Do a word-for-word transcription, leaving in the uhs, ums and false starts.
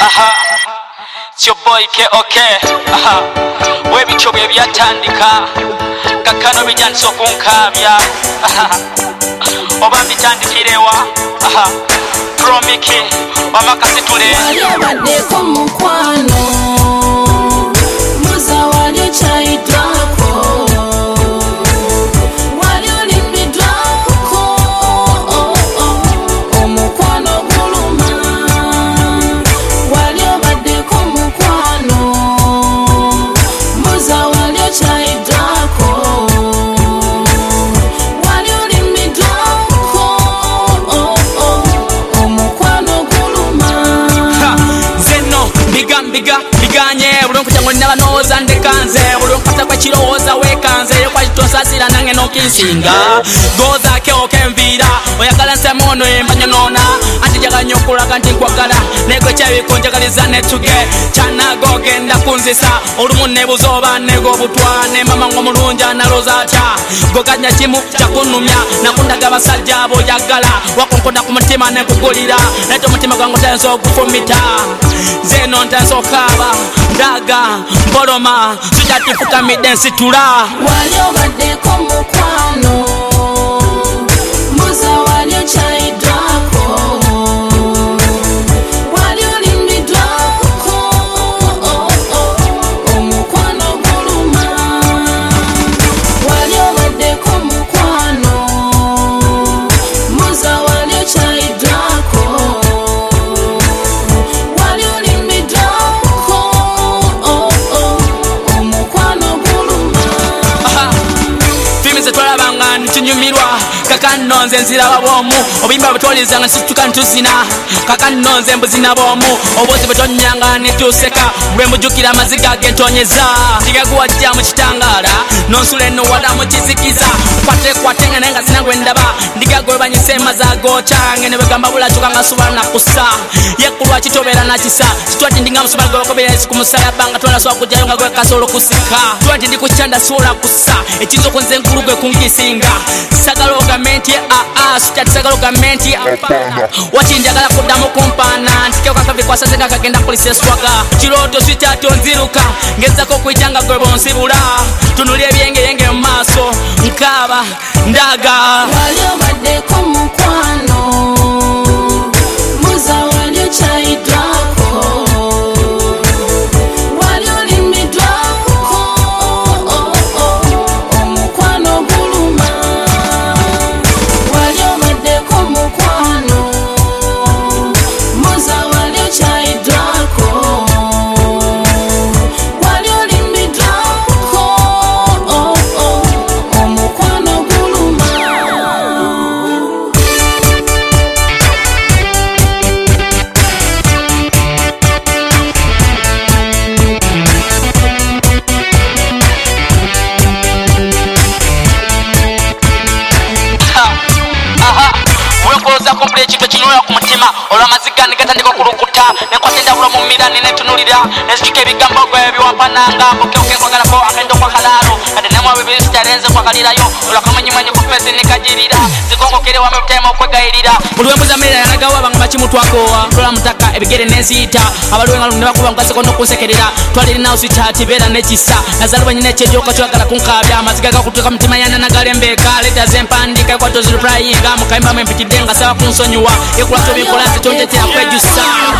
aha it's your boy K O K aha we bicho bye byatandika kakano bijantso kunkabya aha oba bitandikirewa aha promiki bamakasitule wali ko mukwano muza wali chaidwako wali olimbidwako omukwano guluma wali obadde ko mukwano muza wali chaidwako wali olimbidwako omukwano guluma zeno biga biga biganye bulongo chango nabanoza ndekanze bulongo kata kwa chiroza wekanze kwa chitosasira nange nokinsinga goza ke okemvira oyagala semono embanyo nona antijaga nyokula kanti kwagala nego chawe konjagaliza netuge chana gogenda kunzisa olumunne buzoba nego butwane mama ngomulunja naloza cha gokanya chimu chakunumya nakundaga basajja abo yagala wakonkonda ku mutima ne kugulira neto mutima gwangu tenso kufumita zeno ntenso kaba ndaga mboloma sujatifuka midensi tula wali obadde ko mukwano muza wali chaidwako wali olimbidwako omukwano guluma wali obadde ko mukwano muza wali chaidwako wali olimbidwako omukwano guluma fimize twalabanga ntinyumirwa kakanonze nzira babomu obimba butoliza nga situka ntuzina kakanonze mbuzina bomu obozi butonyanga netuseka bwe mujukira amaziga gentonyeza tigaguwajja mu kitangala nonsule no wada mu kizikiza kwate kwate nga nenga sinagwe ndaba ndigagwe banyisema za gocha ngene begamba bulachuka nga suba na kusa yekulwa kitobera na kisa kitwati ndinga musuba gokobera siku musalaba nga twala swa kujayo nga gwe kasolo kusika twati ndikuchanda sura kusa ekizo kunze nkurugwe kunkisinga sagalo gamenti a a sitati sagalo gamenti wati njagala kudamu kumpana ntikyo kakabi kwa sasa kagenda kuliseswaga kiroto sitati onziruka ngeza ko kwijanga gwe bonsibula tunulie byenge yenge mu maso nkaba ndaga wali obadde ko mukwano muza wali chaidwako wali olimbidwako omukwano guluma wali obadde ko mukwano muza wali chaidwako wali olimbidwako omukwano guluma aha wekoza komple chito chinoya ku mutima olwa mazigani gatandika kulukuta nekwatenda bula mu mirani netunulira nesituke bigambo gwe biwapananga mboke okenkwagala ko akendo kwa kalalo ade nemwa bibiri sitarenze kwa kalirayo olwa kamanyi mwenye kupesi nikajirira zikongokere wa mtema okwegayirira mulwe muzamira yanagawa banga machimu twakowa tola mutaka ebigere nesita abalwe ngalu ne bakuba ngase kono kusekerera twaliri nawo sitati bera nekisa nazalwa nyine chejoka twagala kunkabya amaziga gakutuka mutima yana nagalembeka leta zempandika kwa tozulu prayinga mukaimba mwempitidenga sawa kunsonyuwa ekulato bikola zitonjetera kwejusa